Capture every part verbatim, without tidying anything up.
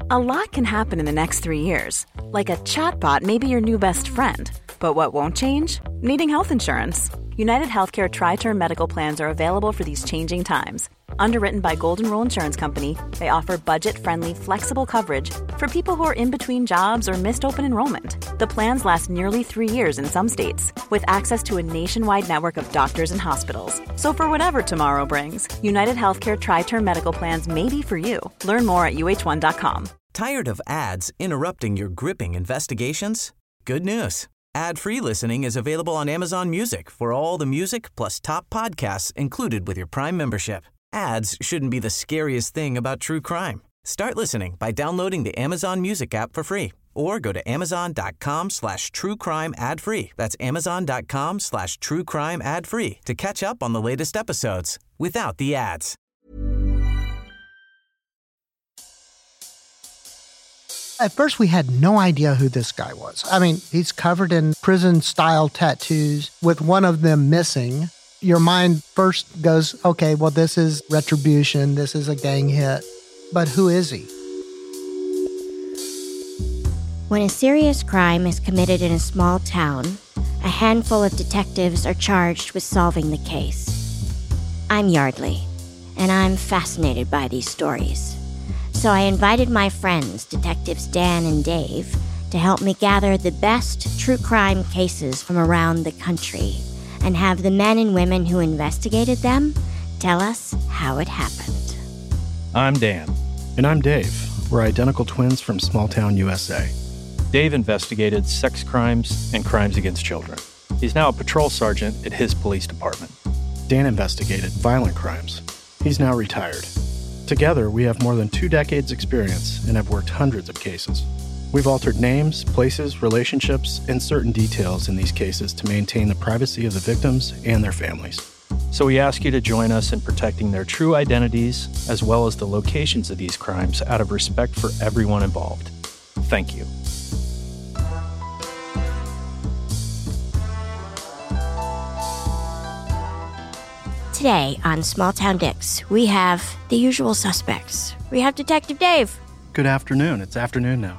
A lot can happen in the next three years. Like a chatbot may be your new best friend. But what won't change? Needing health insurance. United Healthcare Tri-Term Medical Plans are available for these changing times. Underwritten by Golden Rule Insurance Company, they offer budget-friendly, flexible coverage for people who are in between jobs or missed open enrollment. The plans last nearly three years in some states, with access to a nationwide network of doctors and hospitals. So for whatever tomorrow brings, United Healthcare Tri-Term Medical Plans may be for you. Learn more at U H one dot com. Tired of ads interrupting your gripping investigations? Good news. Ad-free listening is available on Amazon Music for all the music plus top podcasts included with your Prime membership. Ads shouldn't be the scariest thing about true crime. Start listening by downloading the Amazon Music app for free or go to amazon.com slash true crime ad free. That's amazon.com slash true crime ad free to catch up on the latest episodes without the ads. At first, we had no idea who this guy was. I mean, he's covered in prison-style tattoos with one of them missing. Your mind first goes, okay, well, this is retribution. This is a gang hit. But who is he? When a serious crime is committed in a small town, a handful of detectives are charged with solving the case. I'm Yardley, and I'm fascinated by these stories. So I invited my friends, Detectives Dan and Dave, to help me gather the best true crime cases from around the country and have the men and women who investigated them tell us how it happened. I'm Dan. And I'm Dave. We're identical twins from small-town U S A. Dave investigated sex crimes and crimes against children. He's now a patrol sergeant at his police department. Dan investigated violent crimes. He's now retired. Together, we have more than two decades' experience and have worked hundreds of cases. We've altered names, places, relationships, and certain details in these cases to maintain the privacy of the victims and their families. So we ask you to join us in protecting their true identities as well as the locations of these crimes out of respect for everyone involved. Thank you. Today on Small Town Dicks, we have the usual suspects. We have Detective Dave. Good afternoon. It's afternoon now.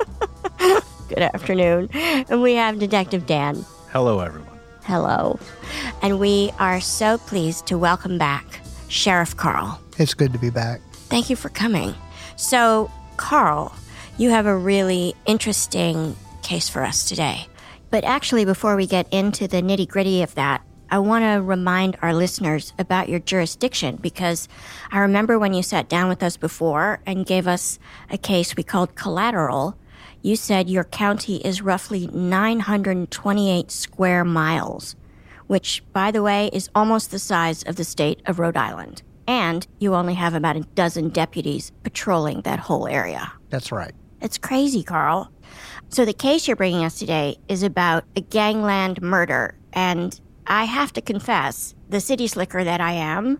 Good afternoon. And we have Detective Dan. Hello, everyone. Hello. And we are so pleased to welcome back Sheriff Carl. It's good to be back. Thank you for coming. So, Carl, you have a really interesting case for us today. But actually, before we get into the nitty-gritty of that, I want to remind our listeners about your jurisdiction, because I remember when you sat down with us before and gave us a case we called Collateral, you said your county is roughly nine hundred twenty-eight square miles, which, by the way, is almost the size of the state of Rhode Island. And you only have about a dozen deputies patrolling that whole area. That's right. It's crazy, Carl. So the case you're bringing us today is about a gangland murder, and I have to confess, the city slicker that I am,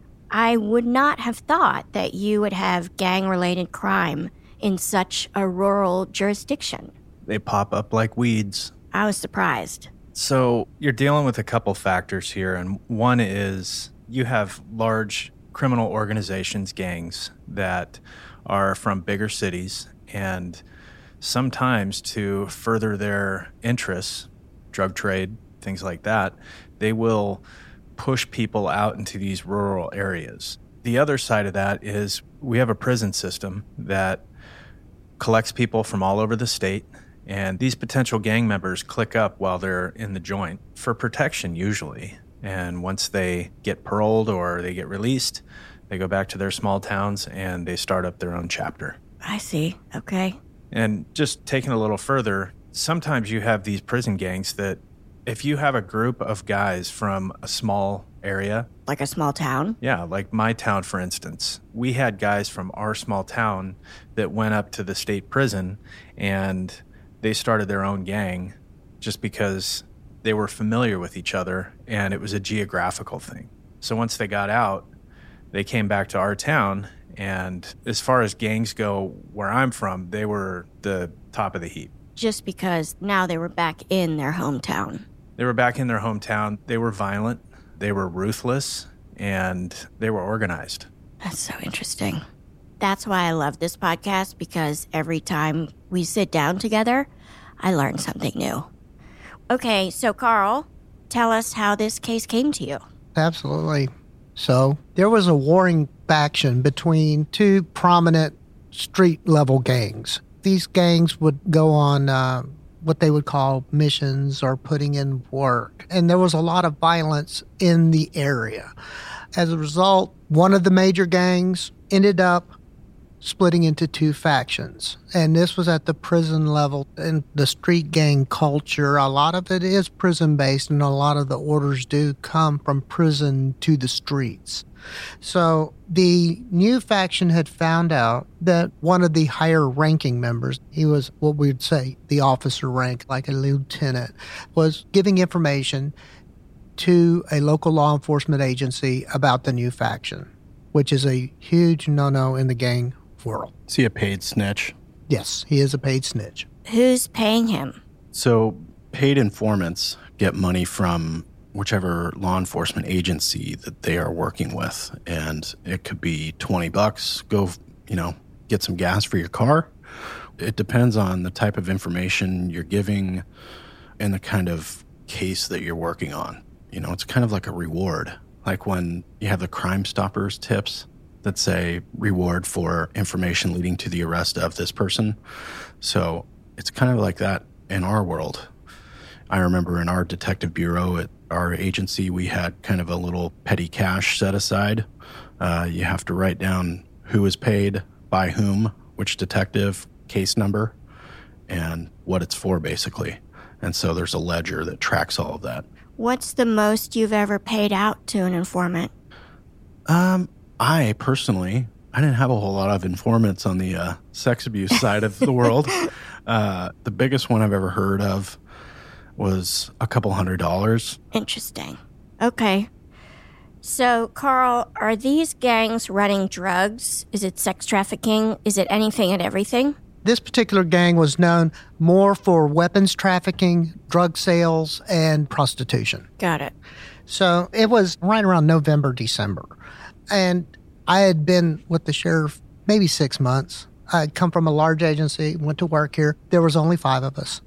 I would not have thought that you would have gang-related crime in such a rural jurisdiction. They pop up like weeds. I was surprised. So you're dealing with a couple factors here, and one is you have large criminal organizations, gangs, that are from bigger cities, and sometimes to further their interests, drug trade, things like that, they will push people out into these rural areas. The other side of that is we have a prison system that collects people from all over the state, and these potential gang members click up while they're in the joint for protection usually. And once they get paroled or they get released, they go back to their small towns and they start up their own chapter. I see. Okay. And just taking a little further, sometimes you have these prison gangs that if you have a group of guys from a small area... Like a small town? Yeah, like my town, for instance. We had guys from our small town that went up to the state prison, and they started their own gang just because they were familiar with each other, and it was a geographical thing. So once they got out, they came back to our town, and as far as gangs go where I'm from, they were the top of the heap. Just because now they were back in their hometown. They were back in their hometown. They were violent, they were ruthless, and they were organized. That's so interesting. That's why I love this podcast, because every time we sit down together, I learn something new. Okay, so Carl, tell us how this case came to you. Absolutely. So there was a warring faction between two prominent street-level gangs. These gangs would go on uh, what they would call missions or putting in work. And there was a lot of violence in the area. As a result, one of the major gangs ended up splitting into two factions. And this was at the prison level. And the street gang culture, a lot of it is prison-based, and a lot of the orders do come from prison to the streets. So the new faction had found out that one of the higher ranking members, he was what we would say the officer rank, like a lieutenant, was giving information to a local law enforcement agency about the new faction, which is a huge no-no in the gang world. Is he a paid snitch? Yes, he is a paid snitch. Who's paying him? So paid informants get money from whichever law enforcement agency that they are working with. And it could be twenty bucks, go, you know, get some gas for your car. It depends on the type of information you're giving and the kind of case that you're working on. You know, it's kind of like a reward. Like when you have the Crime Stoppers tips that say reward for information leading to the arrest of this person. So it's kind of like that in our world. I remember in our detective bureau at our agency, we had kind of a little petty cash set aside. Uh, you have to write down who is paid, by whom, which detective, case number, and what it's for, basically. And so there's a ledger that tracks all of that. What's the most you've ever paid out to an informant? Um, I personally, I didn't have a whole lot of informants on the uh, sex abuse side of the world. Uh, the biggest one I've ever heard of was a couple hundred dollars. Interesting. Okay. So, Carl, are these gangs running drugs? Is it sex trafficking? Is it anything and everything? This particular gang was known more for weapons trafficking, drug sales, and prostitution. Got it. So it was right around November, December. And I had been with the sheriff maybe six months. I had come from a large agency, went to work here. There was only five of us.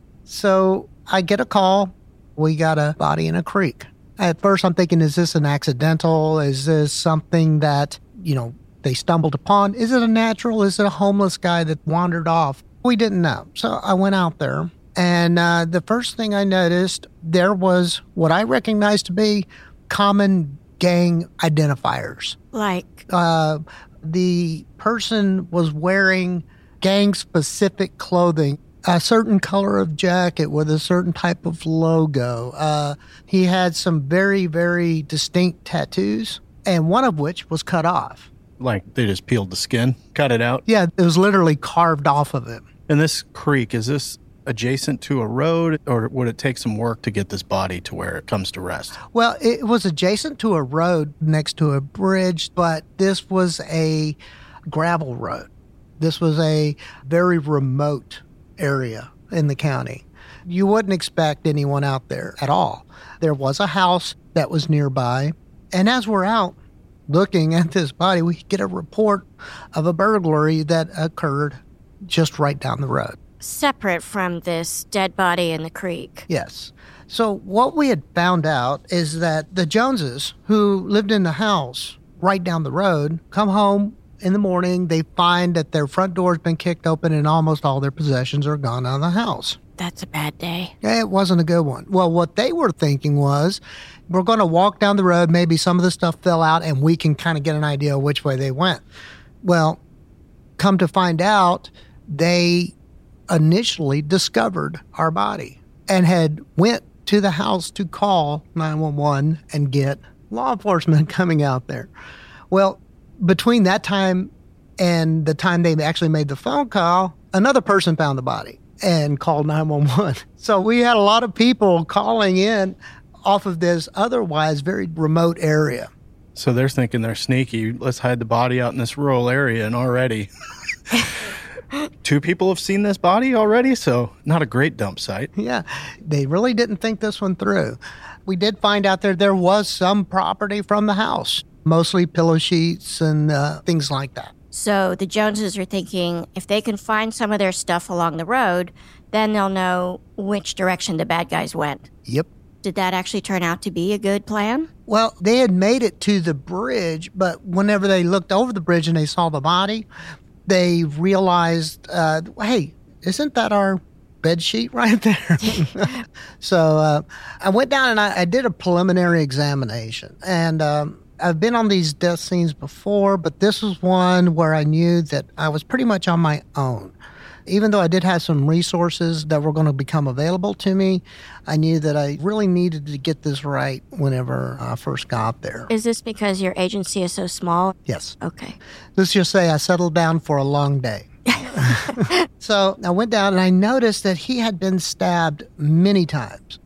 So I get a call. We got a body in a creek. At first, I'm thinking, is this an accidental? Is this something that, you know, they stumbled upon? Is it a natural? Is it a homeless guy that wandered off? We didn't know. So I went out there, and uh, the first thing I noticed, there was what I recognized to be common gang identifiers. Like? Uh, the person was wearing gang-specific clothing, a certain color of jacket with a certain type of logo. Uh, he had some very, very distinct tattoos, and one of which was cut off. Like they just peeled the skin, cut it out? Yeah, it was literally carved off of him. And this creek, is this adjacent to a road, or would it take some work to get this body to where it comes to rest? Well, it was adjacent to a road next to a bridge, but this was a gravel road. This was a very remote area in the county. You wouldn't expect anyone out there at all. There was a house that was nearby, and as we're out looking at this body, we get a report of a burglary that occurred just right down the road. Separate from this dead body in the creek. Yes. So what we had found out is that the Joneses, who lived in the house right down the road, come home in the morning, they find that their front door's been kicked open and almost all their possessions are gone out of the house. That's a bad day. Yeah, it wasn't a good one. Well, what they were thinking was, we're going to walk down the road, maybe some of the stuff fell out, and we can kind of get an idea of which way they went. Well, come to find out, they initially discovered our body and had went to the house to call nine one one and get law enforcement coming out there. Well, between that time and the time they actually made the phone call, another person found the body and called nine one one. So we had a lot of people calling in off of this otherwise very remote area. So they're thinking they're sneaky. Let's hide the body out in this rural area, and already two people have seen this body already, so not a great dump site. Yeah, they really didn't think this one through. We did find out there there was some property from the house, mostly pillow sheets and uh, things like that. So the Joneses are thinking if they can find some of their stuff along the road, then they'll know which direction the bad guys went. Yep. Did that actually turn out to be a good plan? Well, they had made it to the bridge, but whenever they looked over the bridge and they saw the body, they realized, uh, hey, isn't that our bed sheet right there? So uh, I went down and I, I did a preliminary examination. And um, I've been on these death scenes before, but this was one where I knew that I was pretty much on my own. Even though I did have some resources that were going to become available to me, I knew that I really needed to get this right whenever I first got there. Is this because your agency is so small? Yes. Okay. Let's just say I settled down for a long day. So I went down and I noticed that he had been stabbed many times.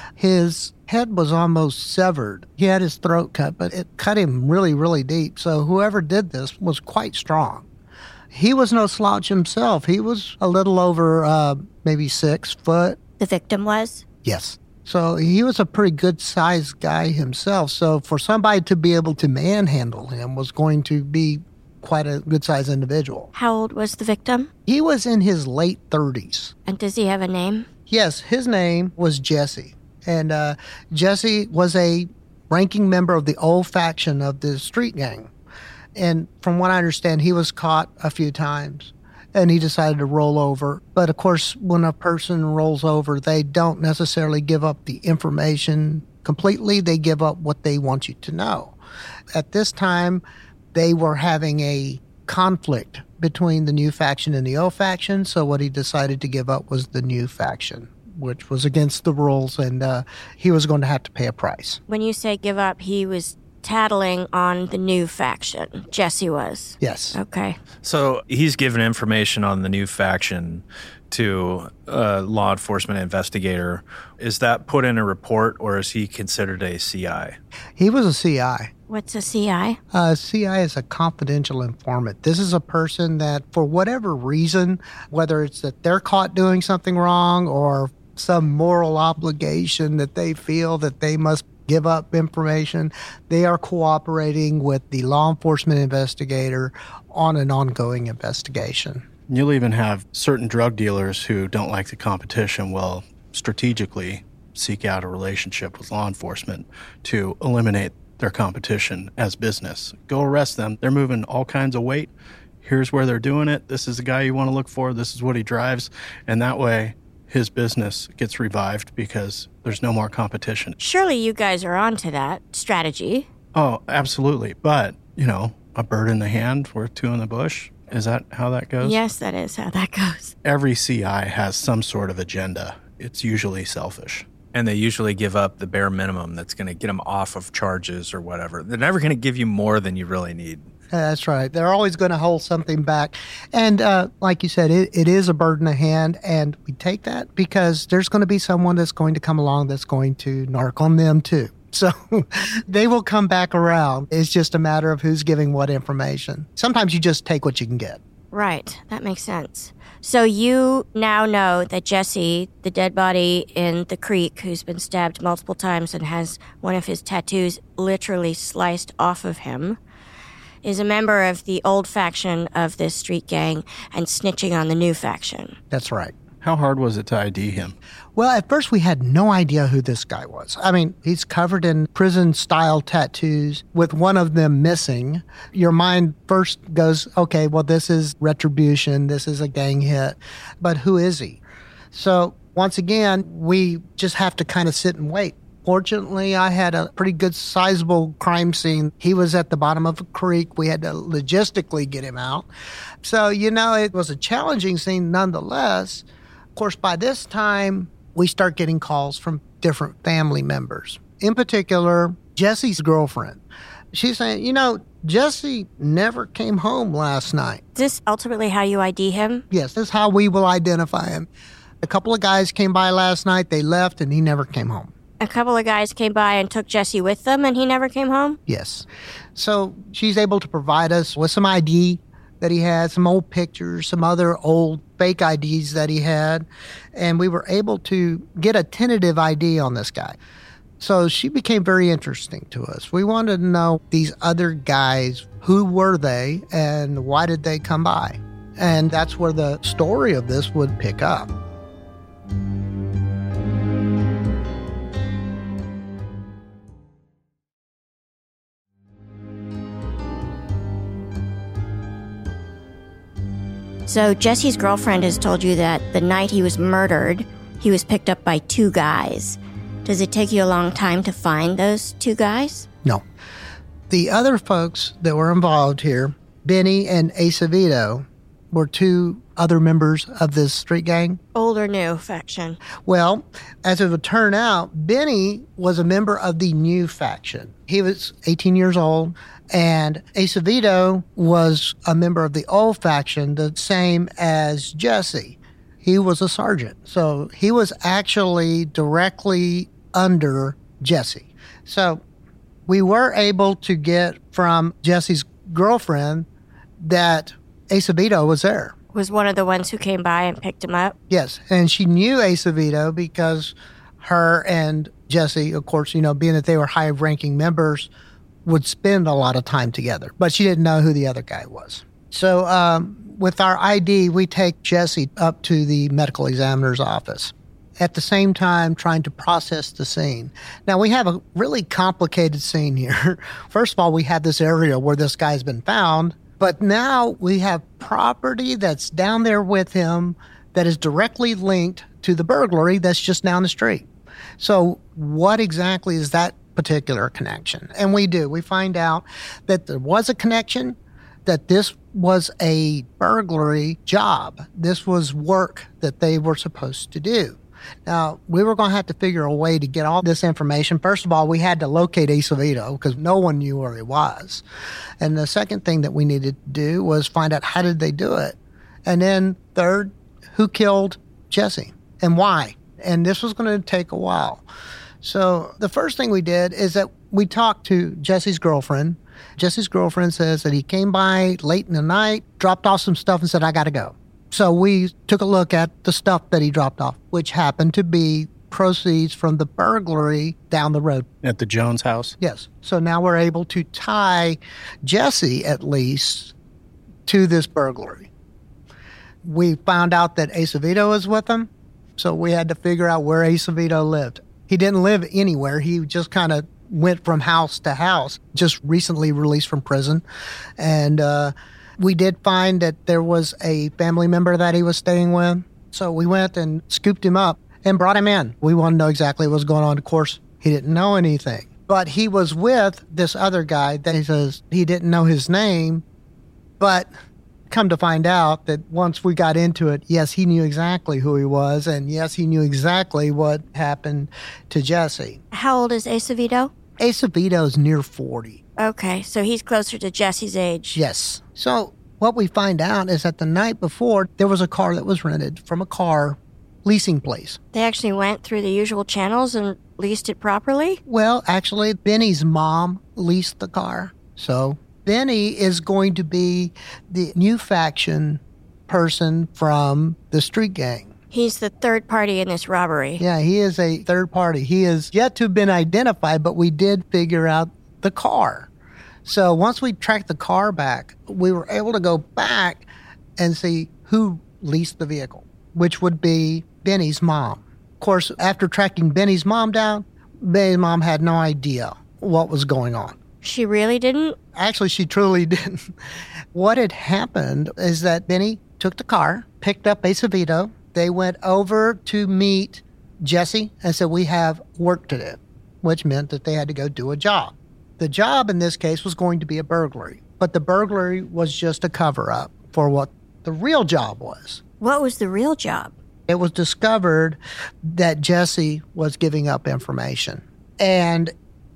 His head was almost severed. He had his throat cut, but it cut him really, really deep. So whoever did this was quite strong. He was no slouch himself. He was a little over uh, maybe six foot. The victim was? Yes. So he was a pretty good-sized guy himself. So for somebody to be able to manhandle him was going to be quite a good-sized individual. How old was the victim? He was in his late thirties. And does he have a name? Yes, his name was Jesse. And uh, Jesse was a ranking member of the old faction of the street gang. And from what I understand, he was caught a few times and he decided to roll over. But of course, when a person rolls over, they don't necessarily give up the information completely. They give up what they want you to know. At this time, they were having a conflict between the new faction and the old faction. So what he decided to give up was the new faction, which was against the rules, and uh, he was going to have to pay a price. When you say give up, he was tattling on the new faction. Jesse was. Yes. Okay. So he's given information on the new faction to a law enforcement investigator. Is that put in a report, or is he considered a C I? He was a C I. What's a C I? Uh, C I is a confidential informant. This is a person that, for whatever reason, whether it's that they're caught doing something wrong or some moral obligation that they feel that they must give up information, they are cooperating with the law enforcement investigator on an ongoing investigation. You'll even have certain drug dealers who don't like the competition will strategically seek out a relationship with law enforcement to eliminate their competition as business. Go arrest them. They're moving all kinds of weight. Here's where they're doing it. This is the guy you want to look for. This is what he drives. And that way, his business gets revived because there's no more competition. Surely you guys are onto that strategy. Oh, absolutely. But, you know, a bird in the hand worth two in the bush. Is that how that goes? Yes, that is how that goes. Every C I has some sort of agenda. It's usually selfish. And they usually give up the bare minimum that's going to get them off of charges or whatever. They're never going to give you more than you really need. That's right. They're always going to hold something back. And uh, like you said, it, it is a bird in the hand, and we take that because there's going to be someone that's going to come along that's going to narc on them too. So they will come back around. It's just a matter of who's giving what information. Sometimes you just take what you can get. Right. That makes sense. So you now know that Jesse, the dead body in the creek who's been stabbed multiple times and has one of his tattoos literally sliced off of him, is a member of the old faction of this street gang and snitching on the new faction. That's right. How hard was it to I D him? Well, at first we had no idea who this guy was. I mean, he's covered in prison-style tattoos with one of them missing. Your mind first goes, okay, well, this is retribution. This is a gang hit. But who is he? So once again, we just have to kind of sit and wait. Fortunately, I had a pretty good sizable crime scene. He was at the bottom of a creek. We had to logistically get him out. So, you know, it was a challenging scene nonetheless. Of course, by this time, we start getting calls from different family members. In particular, Jesse's girlfriend. She's saying, you know, Jesse never came home last night. Is this ultimately how you I D him? Yes, this is how we will identify him. A couple of guys came by last night. They left, and he never came home. A couple of guys came by and took Jesse with them, and he never came home? Yes. So she's able to provide us with some I D that he had, some old pictures, some other old fake I Ds that he had, and we were able to get a tentative I D on this guy. So she became very interesting to us. We wanted to know these other guys, who were they and why did they come by? And that's where the story of this would pick up. So Jesse's girlfriend has told you that the night he was murdered, he was picked up by two guys. Does it take you a long time to find those two guys? No. The other folks that were involved here, Benny and Acevedo, were two other members of this street gang. Old or new faction? Well, as it would turn out, Benny was a member of the new faction. He was eighteen years old, and Acevedo was a member of the old faction, the same as Jesse. He was a sergeant, so he was actually directly under Jesse. So we were able to get from Jesse's girlfriend that Acevedo was there. Was one of the ones who came by and picked him up? Yes, and she knew Acevedo because her and Jesse, of course, you know, being that they were high-ranking members, would spend a lot of time together. But she didn't know who the other guy was. So um, with our I D, we take Jesse up to the medical examiner's office, at the same time trying to process the scene. Now, we have a really complicated scene here. First of all, we have this area where this guy's been found, but now we have property that's down there with him that is directly linked to the burglary that's just down the street. So what exactly is that particular connection? And we do. We find out that there was a connection, that this was a burglary job. This was work that they were supposed to do. Now, we were going to have to figure a way to get all this information. First of all, we had to locate Acevedo because no one knew where he was. And the second thing that we needed to do was find out how did they do it. And then third, who killed Jesse and why? And this was going to take a while. So the first thing we did is that we talked to Jesse's girlfriend. Jesse's girlfriend says that he came by late in the night, dropped off some stuff and said, I got to go. So we took a look at the stuff that he dropped off, which happened to be proceeds from the burglary down the road. At the Jones house? Yes. So now we're able to tie Jesse, at least, to this burglary. We found out that Acevedo was with him, so we had to figure out where Acevedo lived. He didn't live anywhere. He just kind of went from house to house, just recently released from prison. And uh, we did find that there was a family member that he was staying with. So we went and scooped him up and brought him in. We wanted to know exactly what was going on. Of course, he didn't know anything. But he was with this other guy that he says he didn't know his name. But come to find out that once we got into it, yes, he knew exactly who he was. And yes, he knew exactly what happened to Jesse. How old is Acevedo? Acevedo's near forty. Okay, so he's closer to Jesse's age. Yes. So what we find out is that the night before, there was a car that was rented from a car leasing place. They actually went through the usual channels and leased it properly? Well, actually, Benny's mom leased the car. So Benny is going to be the new faction person from the street gang. He's the third party in this robbery. Yeah, he is a third party. He is yet to have been identified, but we did figure out the car. So once we tracked the car back, we were able to go back and see who leased the vehicle, which would be Benny's mom. Of course, after tracking Benny's mom down, Benny's mom had no idea what was going on. She really didn't? Actually, she truly didn't. What had happened is that Benny took the car, picked up Acevedo. They went over to meet Jesse and said, we have work to do, which meant that they had to go do a job. The job in this case was going to be a burglary, but the burglary was just a cover-up for what the real job was. What was the real job? It was discovered that Jesse was giving up information. And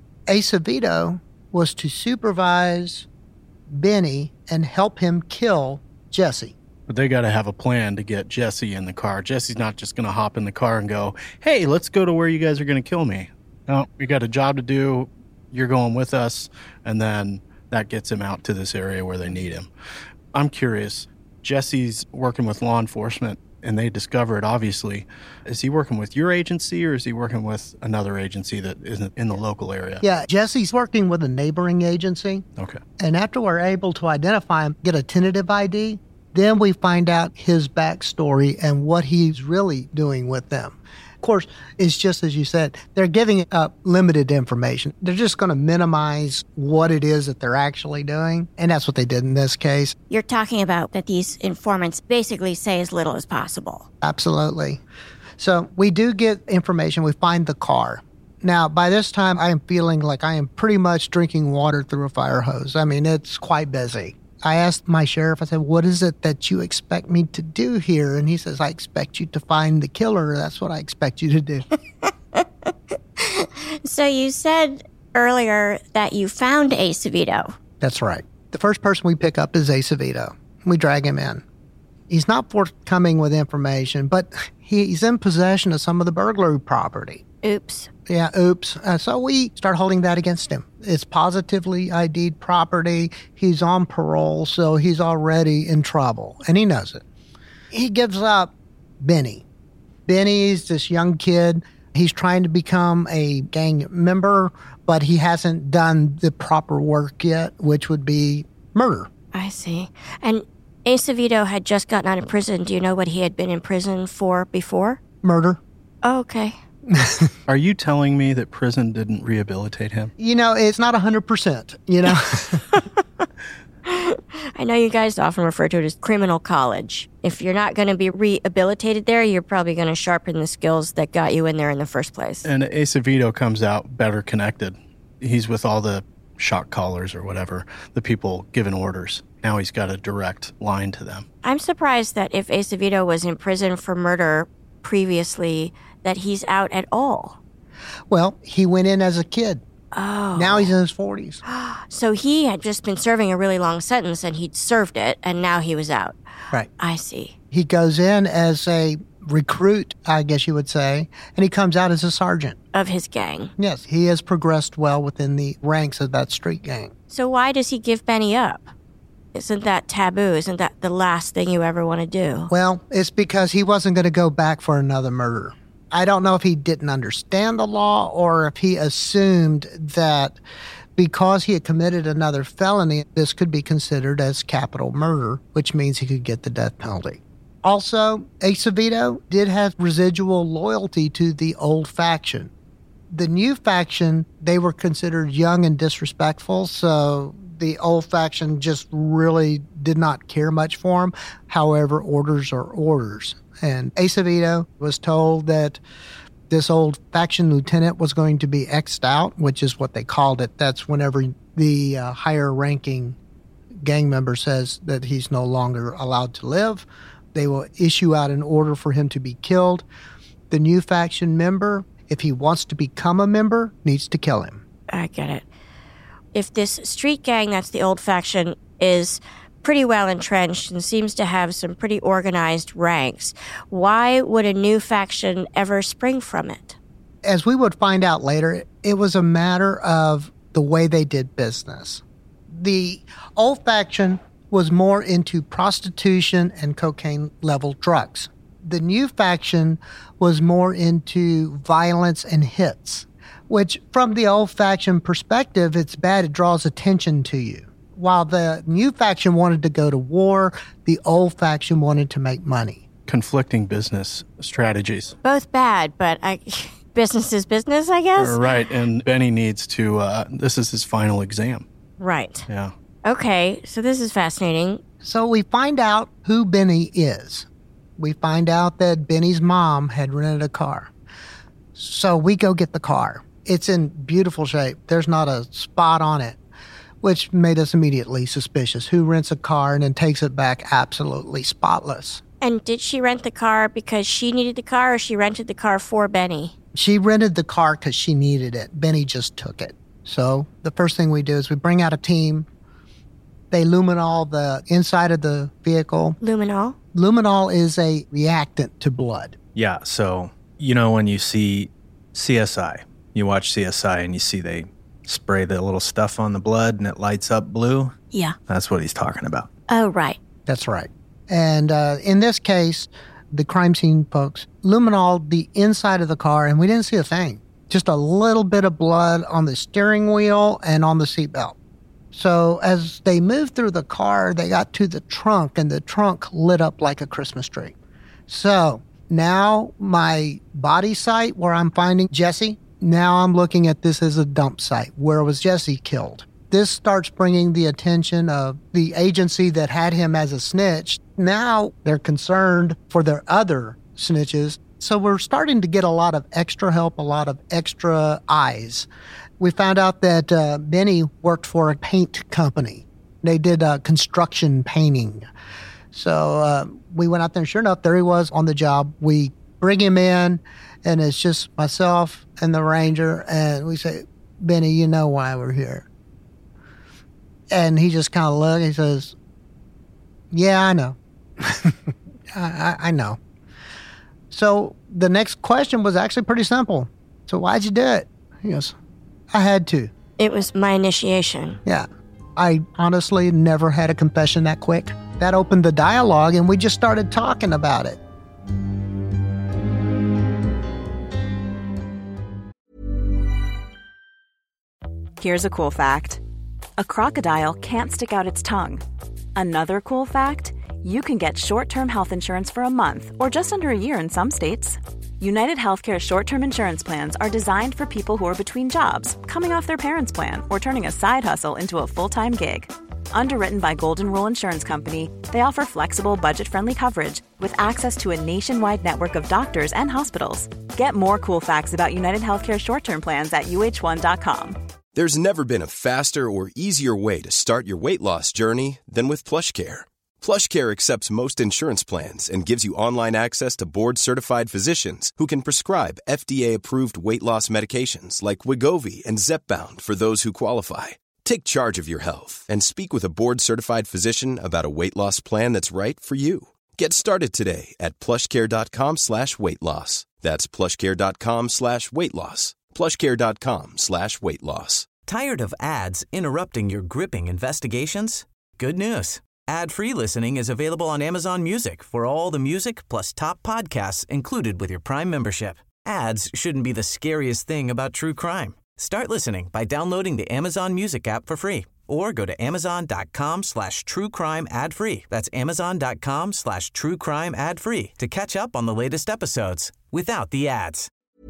Acevedo was to supervise Benny and help him kill Jesse. But they got to have a plan to get Jesse in the car. Jesse's not just going to hop in the car and go, hey, let's go to where you guys are going to kill me. No, we got a job to do. You're going with us. And then that gets him out to this area where they need him. I'm curious. Jesse's working with law enforcement. and they discover it, obviously. Is he working with your agency or is he working with another agency that isn't in the local area? Yeah, Jesse's working with a neighboring agency. Okay. And after we're able to identify him, get a tentative I D, then we find out his backstory and what he's really doing with them. Of course, it's just as you said, they're giving up limited information. They're just going to minimize what it is that they're actually doing, and that's what they did in this case. You're talking about that these informants basically say as little as possible. Absolutely. So we do get information. We find the car. Now, by this time, I am feeling like I am pretty much drinking water through a fire hose. I mean, it's quite busy. I asked my sheriff, I said, what is it that you expect me to do here? And he says, I expect you to find the killer. That's what I expect you to do. So you said earlier that you found Acevedo. That's right. The first person we pick up is Acevedo. We drag him in. He's not forthcoming with information, but he's in possession of some of the burglary property. Oops. Yeah, oops. Uh, so we start holding that against him. It's positively I D'd property. He's on parole, so he's already in trouble, and he knows it. He gives up Benny. Benny's this young kid. He's trying to become a gang member, but he hasn't done the proper work yet, which would be murder. I see. And Acevedo had just gotten out of prison. Do you know what he had been in prison for before? Murder. Oh, okay. Are you telling me that prison didn't rehabilitate him? You know, it's not one hundred percent, you know. I know you guys often refer to it as criminal college. If you're not going to be rehabilitated there, you're probably going to sharpen the skills that got you in there in the first place. And Acevedo comes out better connected. He's with all the shot callers or whatever, the people giving orders. Now he's got a direct line to them. I'm surprised that if Acevedo was in prison for murder previously, that he's out at all. Well, he went in as a kid. Oh. Now he's in his forties. So he had just been serving a really long sentence and he'd served it, and now he was out. Right. I see. He goes in as a recruit, I guess you would say, and he comes out as a sergeant. Of his gang. Yes, he has progressed well within the ranks of that street gang. So why does he give Benny up? Isn't that taboo? Isn't that the last thing you ever want to do? Well, it's because he wasn't going to go back for another murder. I don't know if he didn't understand the law or if he assumed that because he had committed another felony, this could be considered as capital murder, which means he could get the death penalty. Also, Acevedo did have residual loyalty to the old faction. The new faction, they were considered young and disrespectful, so the old faction just really did not care much for him. However, orders are orders. And Acevedo was told that this old faction lieutenant was going to be X'd out, which is what they called it. That's whenever the uh, higher ranking gang member says that he's no longer allowed to live. They will issue out an order for him to be killed. The new faction member, if he wants to become a member, needs to kill him. I get it. If this street gang, that's the old faction, is pretty well entrenched and seems to have some pretty organized ranks, why would a new faction ever spring from it? As we would find out later, it was a matter of the way they did business. The old faction was more into prostitution and cocaine-level drugs. The new faction was more into violence and hits, which from the old faction perspective, it's bad. It draws attention to you. While the new faction wanted to go to war, the old faction wanted to make money. Conflicting business strategies. Both bad, but I, business is business, I guess? Right, and Benny needs to, uh, this is his final exam. Right. Yeah. Okay, so this is fascinating. So we find out who Benny is. We find out that Benny's mom had rented a car. So we go get the car. It's in beautiful shape. There's not a spot on it, which made us immediately suspicious. Who rents a car and then takes it back absolutely spotless? And did she rent the car because she needed the car, or she rented the car for Benny? She rented the car because she needed it. Benny just took it. So the first thing we do is we bring out a team. They luminol the inside of the vehicle. Luminol? Luminol is a reactant to blood. Yeah, so, you know, when you see C S I, you watch C S I and you see they spray the little stuff on the blood and it lights up blue. Yeah. That's what he's talking about. Oh, right. That's right. And uh, in this case, the crime scene folks, luminol the inside of the car, and we didn't see a thing. Just a little bit of blood on the steering wheel and on the seatbelt. So as they moved through the car, they got to the trunk, and the trunk lit up like a Christmas tree. So now my body site where I'm finding Jesse, now I'm looking at this as a dump site. Where was Jesse killed? This starts bringing the attention of the agency that had him as a snitch. Now they're concerned for their other snitches. So we're starting to get a lot of extra help, a lot of extra eyes. We found out that uh, Benny worked for a paint company. They did uh, construction painting. So uh, we went out there, and sure enough, there he was on the job. We bring him in, and it's just myself and the ranger, and we say, Benny, you know why we're here. And he just kind of looked, he says, yeah, I know. I, I, I know. So the next question was actually pretty simple. So why'd you do it? He goes, I had to. It was my initiation. Yeah. I honestly never had a confession that quick. That opened the dialogue, and we just started talking about it. Here's a cool fact. A crocodile can't stick out its tongue. Another cool fact, you can get short-term health insurance for a month or just under a year in some states. United Healthcare short-term insurance plans are designed for people who are between jobs, coming off their parents' plan, or turning a side hustle into a full-time gig. Underwritten by Golden Rule Insurance Company, they offer flexible, budget-friendly coverage with access to a nationwide network of doctors and hospitals. Get more cool facts about United Healthcare short-term plans at U H one dot com. There's never been a faster or easier way to start your weight loss journey than with PlushCare. PlushCare accepts most insurance plans and gives you online access to board-certified physicians who can prescribe F D A-approved weight loss medications like Wegovy and Zepbound for those who qualify. Take charge of your health and speak with a board-certified physician about a weight loss plan that's right for you. Get started today at plushcare.com slash weight loss. That's plushcare.com slash weight loss. plushcare.com slash weight loss. Tired of ads interrupting your gripping investigations? Good news. Ad-free listening is available on Amazon Music for all the music plus top podcasts included with your Prime membership. Ads shouldn't be the scariest thing about true crime. Start listening by downloading the Amazon Music app for free or go to amazon.com slash true crime ad free. That's amazon.com slash true crime ad free to catch up on the latest episodes without the ads.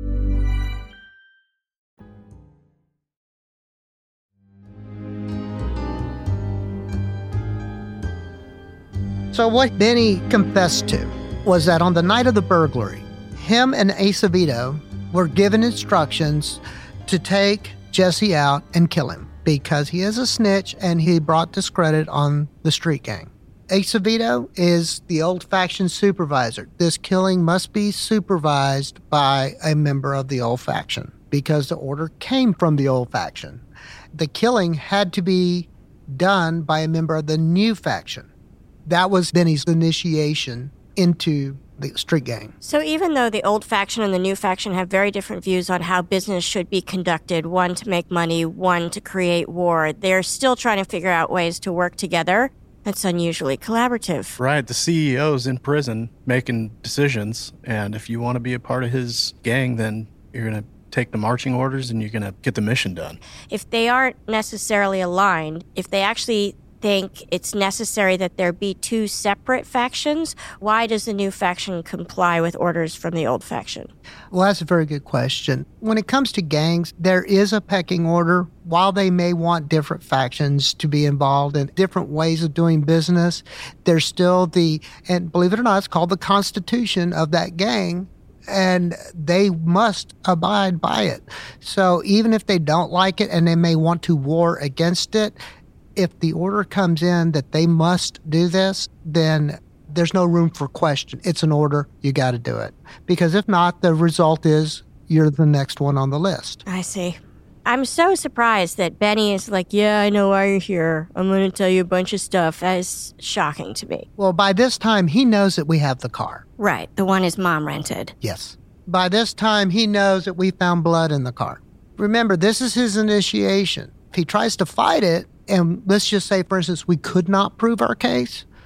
So what Benny confessed to was that on the night of the burglary, him and Acevedo were given instructions to take Jesse out and kill him because he is a snitch and he brought discredit on the street gang. Acevedo is the old faction supervisor. This killing must be supervised by a member of the old faction because the order came from the old faction. The killing had to be done by a member of the new faction. That was Benny's initiation into the street gang. So even though the old faction and the new faction have very different views on how business should be conducted, one to make money, one to create war, they're still trying to figure out ways to work together. That's unusually collaborative. Right. The C E O's in prison making decisions, and if you want to be a part of his gang, then you're going to take the marching orders and you're going to get the mission done. If they aren't necessarily aligned, if they actually think it's necessary that there be two separate factions, why does the new faction comply with orders from the old faction? Well, that's a very good question. When it comes to gangs, there is a pecking order. While they may want different factions to be involved in different ways of doing business, there's still the, and believe it or not, it's called the constitution of that gang, and they must abide by it. So even if they don't like it and they may want to war against it, if the order comes in that they must do this, then there's no room for question. It's an order. You got to do it. Because if not, the result is you're the next one on the list. I see. I'm so surprised that Benny is like, yeah, I know why you're here. I'm going to tell you a bunch of stuff. That is shocking to me. Well, by this time, he knows that we have the car. Right. The one his mom rented. Yes. By this time, he knows that we found blood in the car. Remember, this is his initiation. If he tries to fight it, and let's just say, for instance, we could not prove our case,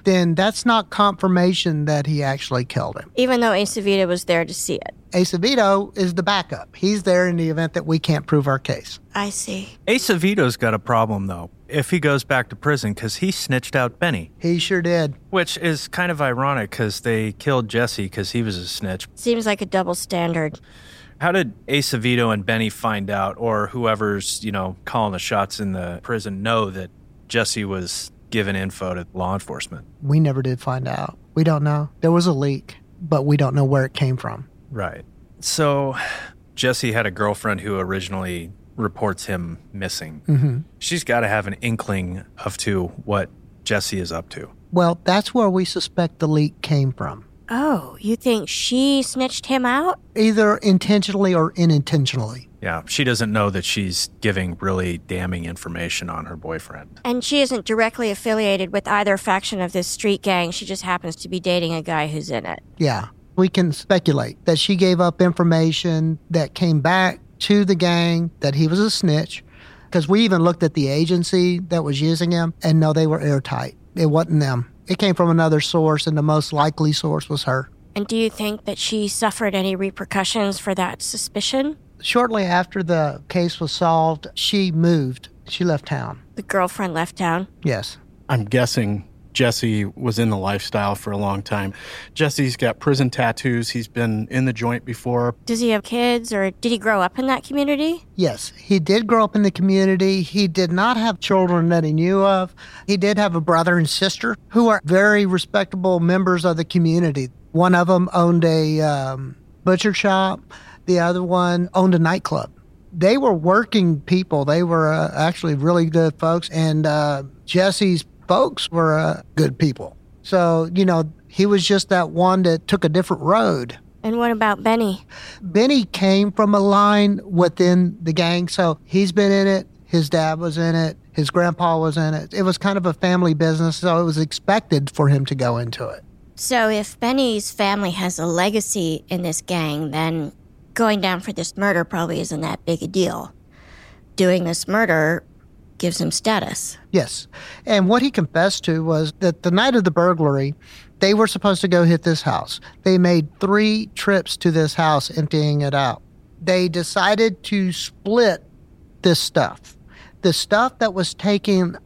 then that's not confirmation that he actually killed him. Even though Acevedo was there to see it. Acevedo is the backup. He's there in the event that we can't prove our case. I see. Acevedo's got a problem, though, if he goes back to prison, because he snitched out Benny. He sure did. Which is kind of ironic, because they killed Jesse because he was a snitch. Seems like a double standard. How did Acevedo and Benny find out, or whoever's, you know, calling the shots in the prison, know that Jesse was giving info to law enforcement? We never did find out. We don't know. There was a leak, but we don't know where it came from. Right. So Jesse had a girlfriend who originally reports him missing. Mm-hmm. She's got to have an inkling of to what Jesse is up to. Well, that's where we suspect the leak came from. Oh, you think she snitched him out? Either intentionally or unintentionally. Yeah, she doesn't know that she's giving really damning information on her boyfriend. And she isn't directly affiliated with either faction of this street gang. She just happens to be dating a guy who's in it. Yeah, we can speculate that she gave up information that came back to the gang, that he was a snitch, because we even looked at the agency that was using him, and no, they were airtight. It wasn't them. It came from another source, and the most likely source was her. And do you think that she suffered any repercussions for that suspicion? Shortly after the case was solved, she moved. She left town. The girlfriend left town? Yes. I'm guessing Jesse was in the lifestyle for a long time. Jesse's got prison tattoos. He's been in the joint before. Does he have kids, or did he grow up in that community? Yes, he did grow up in the community. He did not have children that he knew of. He did have a brother and sister who are very respectable members of the community. One of them owned a um, butcher shop. The other one owned a nightclub. They were working people. They were uh, actually really good folks. And uh, Jesse's folks were uh, good people. So, you know, he was just that one that took a different road. And what about Benny? Benny came from a line within the gang, so he's been in it. His dad was in it. His grandpa was in it. It was kind of a family business, so it was expected for him to go into it. So if Benny's family has a legacy in this gang, then going down for this murder probably isn't that big a deal. Doing this murder gives him status. Yes. And what he confessed to was that the night of the burglary, they were supposed to go hit this house. They made three trips to this house, emptying it out. They decided to split this stuff. The stuff that was taken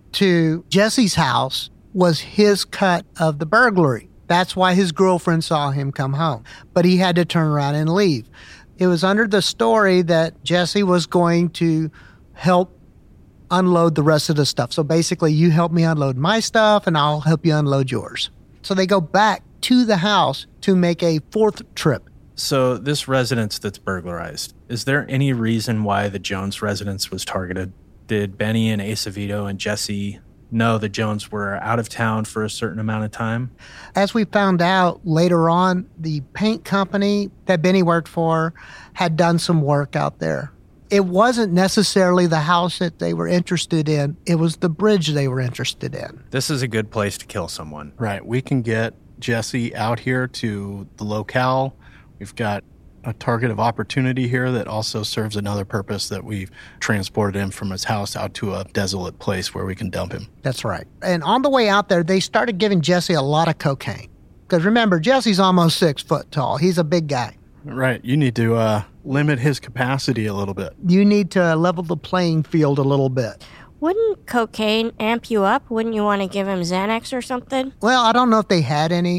to Jesse's house was his cut of the burglary. That's why his girlfriend saw him come home. But he had to turn around and leave. It was under the story that Jesse was going to help unload the rest of the stuff. So basically, you help me unload my stuff, and I'll help you unload yours. So they go back to the house to make a fourth trip. So this residence that's burglarized, is there any reason why the Jones residence was targeted? Did Benny and Acevedo and Jesse know the Jones were out of town for a certain amount of time? As we found out later on, the paint company that Benny worked for had done some work out there. It wasn't necessarily the house that they were interested in. It was the bridge they were interested in. This is a good place to kill someone. Right. We can get Jesse out here to the locale. We've got a target of opportunity here that also serves another purpose, that we've transported him from his house out to a desolate place where we can dump him. That's right. And on the way out there, they started giving Jesse a lot of cocaine. Because remember, Jesse's almost six foot tall. He's a big guy. Right. You need to uh, limit his capacity a little bit. You need to level the playing field a little bit. Wouldn't cocaine amp you up? Wouldn't you want to give him Xanax or something? Well, I don't know if they had any.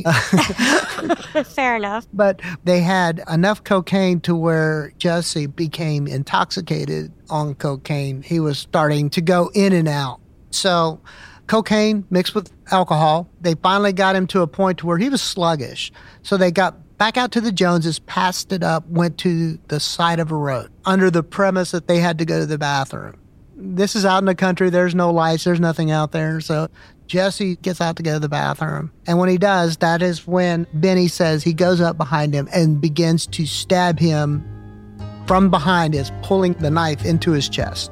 Fair enough. But they had enough cocaine to where Jesse became intoxicated on cocaine. He was starting to go in and out. So cocaine mixed with alcohol, they finally got him to a point to where he was sluggish. So they got back out to the Joneses, passed it up, went to the side of a road under the premise that they had to go to the bathroom. This is out in the country. There's no lights. There's nothing out there. So Jesse gets out to go to the bathroom. And when he does, that is when Benny says he goes up behind him and begins to stab him from behind, is pulling the knife into his chest.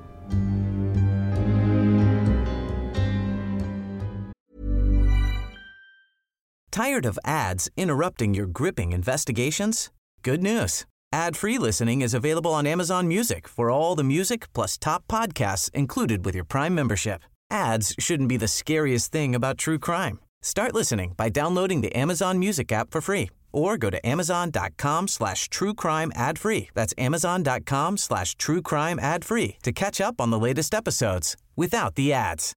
Tired of ads interrupting your gripping investigations? Good news. Ad-free listening is available on Amazon Music for all the music plus top podcasts included with your Prime membership. Ads shouldn't be the scariest thing about true crime. Start listening by downloading the Amazon Music app for free or go to amazon.com slash true crime ad free. That's amazon.com slash true crime ad free to catch up on the latest episodes without the ads.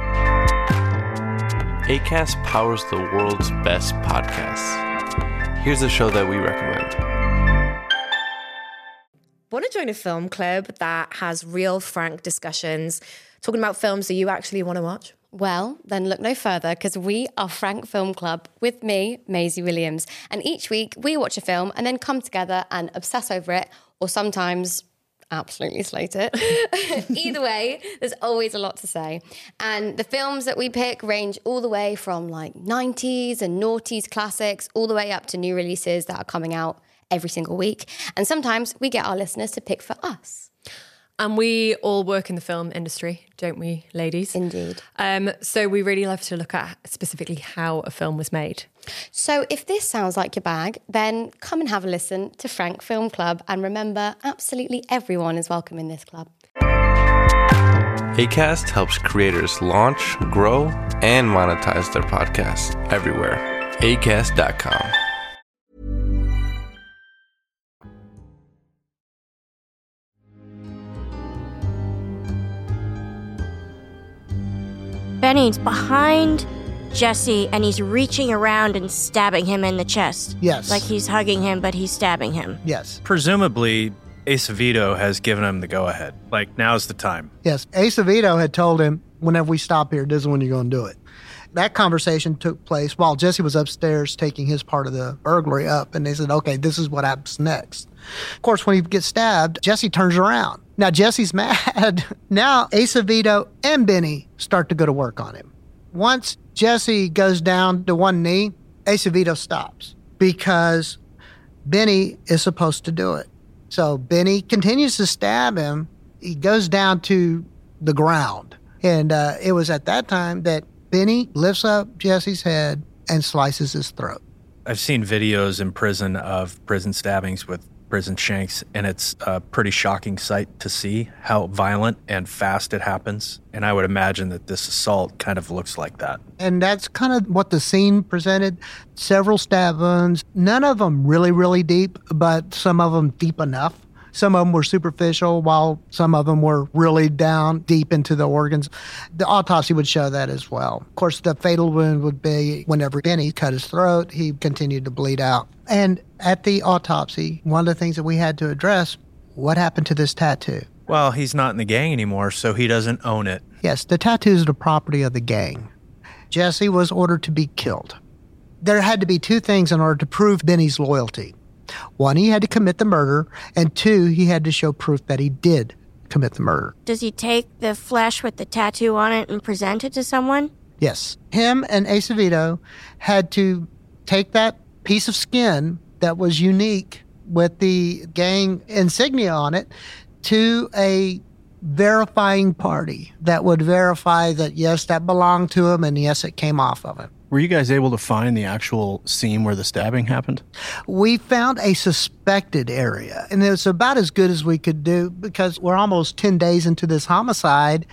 Acast powers the world's best podcasts. Here's a show that we recommend. Want to join a film club that has real, frank discussions, talking about films that you actually want to watch? Well, then look no further, because we are Frank Film Club with me, Maisie Williams. And each week we watch a film and then come together and obsess over it, or sometimes absolutely slate it. Either way, there's always a lot to say. And the films that we pick range all the way from like nineties and noughties classics, all the way up to new releases that are coming out every single week. And sometimes we get our listeners to pick for us. And we all work in the film industry, don't we, ladies? Indeed. Um, so we really love to look at specifically how a film was made. So if this sounds like your bag, then come and have a listen to Frank Film Club. And remember, absolutely everyone is welcome in this club. Acast helps creators launch, grow, and monetize their podcasts everywhere. acast dot com. Benny's behind Jesse, and he's reaching around and stabbing him in the chest. Yes. Like he's hugging him, but he's stabbing him. Yes. Presumably, Acevedo has given him the go-ahead. Like, now's the time. Yes. Acevedo had told him, whenever we stop here, this is when you're going to do it. That conversation took place while Jesse was upstairs taking his part of the burglary up, and they said, okay, this is what happens next. Of course, when he gets stabbed, Jesse turns around. Now, Jesse's mad. Now, Acevedo and Benny start to go to work on him. Once Jesse goes down to one knee, Acevedo stops because Benny is supposed to do it. So Benny continues to stab him. He goes down to the ground. And uh, it was at that time that Benny lifts up Jesse's head and slices his throat. I've seen videos in prison of prison stabbings with prison shanks, and it's a pretty shocking sight to see how violent and fast it happens. And I would imagine that this assault kind of looks like that. And that's kind of what the scene presented. Several stab wounds, none of them really, really deep, but some of them deep enough. Some of them were superficial, while some of them were really down deep into the organs. The autopsy would show that as well. Of course, the fatal wound would be whenever Benny cut his throat, he continued to bleed out. And at the autopsy, one of the things that we had to address, what happened to this tattoo? Well, he's not in the gang anymore, so he doesn't own it. Yes, the tattoo is the property of the gang. Jesse was ordered to be killed. There had to be two things in order to prove Benny's loyalty. One, he had to commit the murder, and two, he had to show proof that he did commit the murder. Does he take the flesh with the tattoo on it and present it to someone? Yes. Him and Acevedo had to take that piece of skin that was unique with the gang insignia on it to a verifying party that would verify that, yes, that belonged to him, and yes, it came off of him. Were you guys able to find the actual scene where the stabbing happened? We found a suspected area, and it was about as good as we could do because we're almost ten days into this homicide,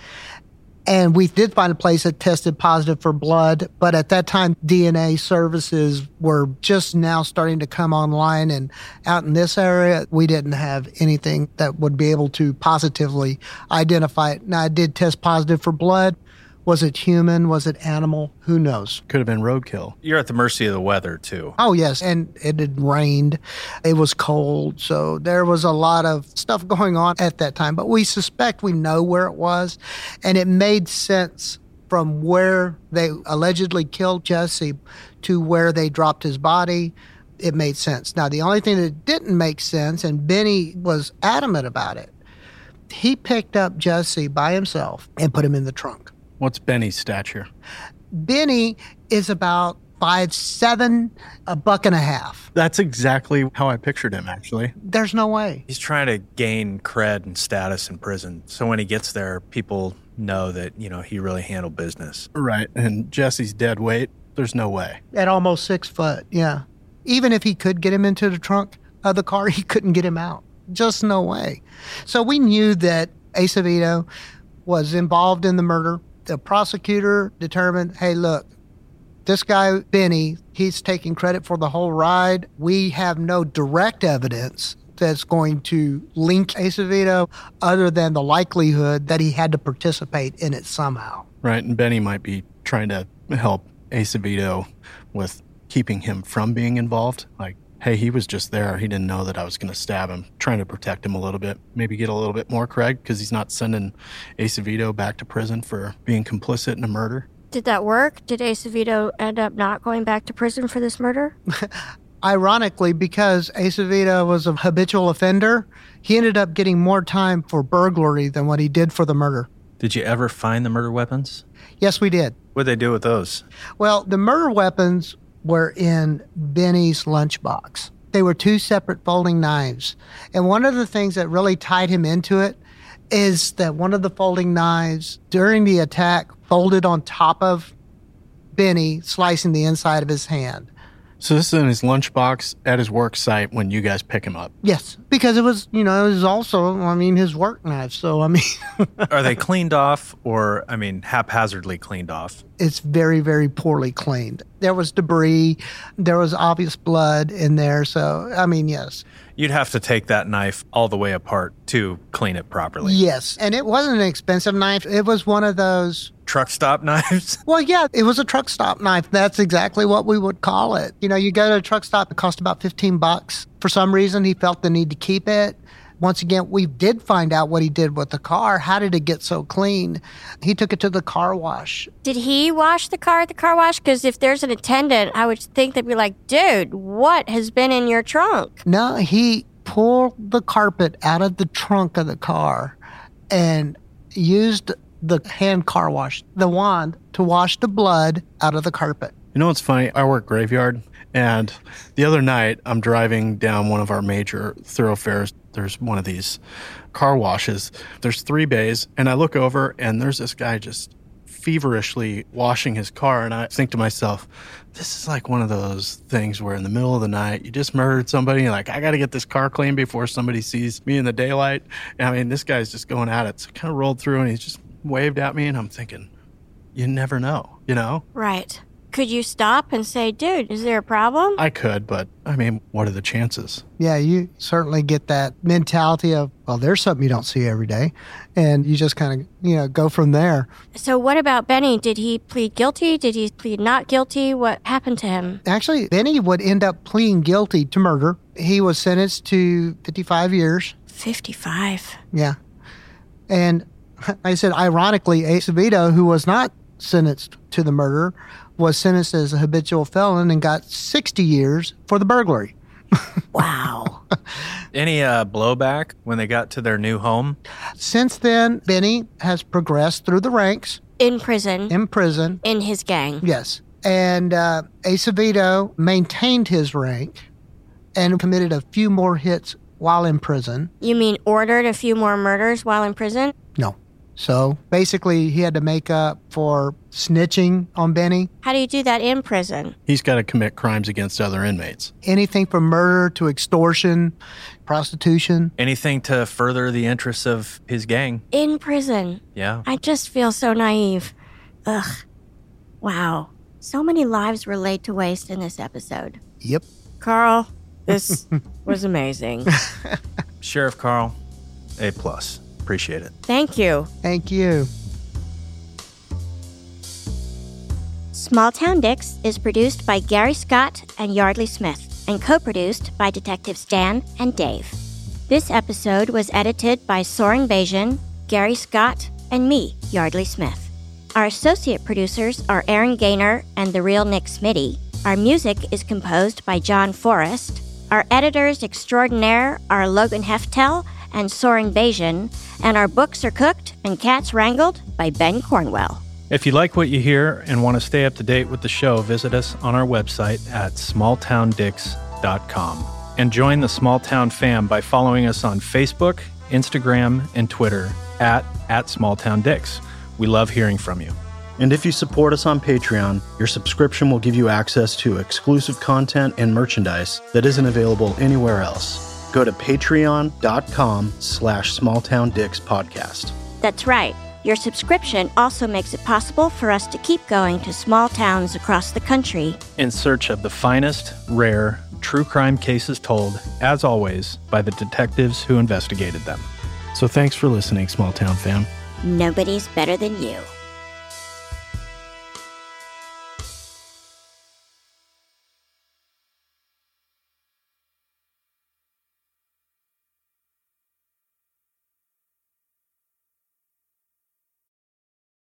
and we did find a place that tested positive for blood, but at that time, D N A services were just now starting to come online, and out in this area, we didn't have anything that would be able to positively identify it. Now, I did test positive for blood. Was it human? Was it animal? Who knows? Could have been roadkill. You're at the mercy of the weather, too. Oh, yes. And it had rained. It was cold. So there was a lot of stuff going on at that time. But we suspect we know where it was. And it made sense from where they allegedly killed Jesse to where they dropped his body. It made sense. Now, the only thing that didn't make sense, and Benny was adamant about it, he picked up Jesse by himself and put him in the trunk. What's Benny's stature? Benny is about five seven, a buck and a half. That's exactly how I pictured him, actually. There's no way. He's trying to gain cred and status in prison. So when he gets there, people know that, you know, he really handled business. Right. And Jesse's dead weight, there's no way. At almost six foot, yeah. Even if he could get him into the trunk of the car, he couldn't get him out. Just no way. So we knew that Acevedo was involved in the murder. The prosecutor determined, hey, look, This guy, Benny, he's taking credit for the whole ride. We have no direct evidence that's going to link Acevedo other than the likelihood that he had to participate in it somehow. Right, and Benny might be trying to help Acevedo with keeping him from being involved. Like, hey, he was just there. He didn't know that I was going to stab him, trying to protect him a little bit. Maybe get a little bit more cred because he's not sending Acevedo back to prison for being complicit in a murder. Did that work? Did Acevedo end up not going back to prison for this murder? Ironically, because Acevedo was a habitual offender, he ended up getting more time for burglary than what he did for the murder. Did you ever find the murder weapons? Yes, we did. What'd they do with those? Well, the murder weapons were in Benny's lunchbox. They were two separate folding knives. And one of the things that really tied him into it is that one of the folding knives during the attack folded on top of Benny, slicing the inside of his hand. So this is in his lunchbox at his work site when you guys pick him up? Yes, because it was, you know, it was also, I mean, his work knife. So, I mean... Are they cleaned off or, I mean, haphazardly cleaned off? It's very, very poorly cleaned. There was debris. There was obvious blood in there. So, I mean, yes. You'd have to take that knife all the way apart to clean it properly. Yes, and it wasn't an expensive knife. It was one of those... Truck stop knives? Well, yeah, it was a truck stop knife. That's exactly what we would call it. You know, you go to a truck stop, it cost about fifteen bucks. For some reason, he felt the need to keep it. Once again, we did find out what he did with the car. How did it get so clean? He took it to the car wash. Did he wash the car at the car wash? Because if there's an attendant, I would think they'd be like, dude, what has been in your trunk? No, he pulled the carpet out of the trunk of the car and used the hand car wash, the wand, to wash the blood out of the carpet. You know what's funny? I work graveyard, and the other night I'm driving down one of our major thoroughfares. There's one of these car washes. There's three bays, and I look over, and there's this guy just feverishly washing his car, and I think to myself, this is like one of those things where in the middle of the night, you just murdered somebody, and you're like, I got to get this car clean before somebody sees me in the daylight. And I mean, this guy's just going at it. So I kind of rolled through, and he's just waved at me, and I'm thinking, you never know, you know? Right. Could you stop and say, dude, is there a problem? I could, but I mean, what are the chances? Yeah, you certainly get that mentality of, well, there's something you don't see every day. And you just kind of, you know, go from there. So what about Benny? Did he plead guilty? Did he plead not guilty? What happened to him? Actually, Benny would end up pleading guilty to murder. He was sentenced to fifty-five years. fifty-five? Yeah. And I said, ironically, Acevedo, who was not sentenced to the murder, was sentenced as a habitual felon and got sixty years for the burglary. Wow. Any uh, blowback when they got to their new home? Since then, Benny has progressed through the ranks. In prison? In prison. In his gang? Yes. And uh, Acevedo maintained his rank and committed a few more hits while in prison. You mean ordered a few more murders while in prison? No. So basically, he had to make up for snitching on Benny. How do you do that in prison? He's got to commit crimes against other inmates. Anything from murder to extortion, prostitution. Anything to further the interests of his gang. In prison? Yeah. I just feel so naive. Ugh. Wow. So many lives were laid to waste in this episode. Yep. Carl, this was amazing. Sheriff Carl, A plus. Appreciate it. Thank you. Thank you. Small Town Dicks is produced by Gary Scott and Yardley Smith and co-produced by Detectives Dan and Dave. This episode was edited by Soren Bajan, Gary Scott, and me, Yardley Smith. Our associate producers are Aaron Gaynor and The Real Nick Smitty. Our music is composed by John Forrest. Our editors extraordinaire are Logan Heftel and Soren Bajan, and our books are cooked and cats wrangled by Ben Cornwell. If you like what you hear and want to stay up to date with the show, visit us on our website at small town dicks dot com and join the Small Town fam by following us on Facebook, Instagram, and Twitter at, at SmallTownDicks. We love hearing from you. And if you support us on Patreon, your subscription will give you access to exclusive content and merchandise that isn't available anywhere else. Go to patreon.com slash smalltowndicks podcast. That's right. Your subscription also makes it possible for us to keep going to small towns across the country in search of the finest, rare, true crime cases told, as always, by the detectives who investigated them. So thanks for listening, Small Town fam. Nobody's better than you.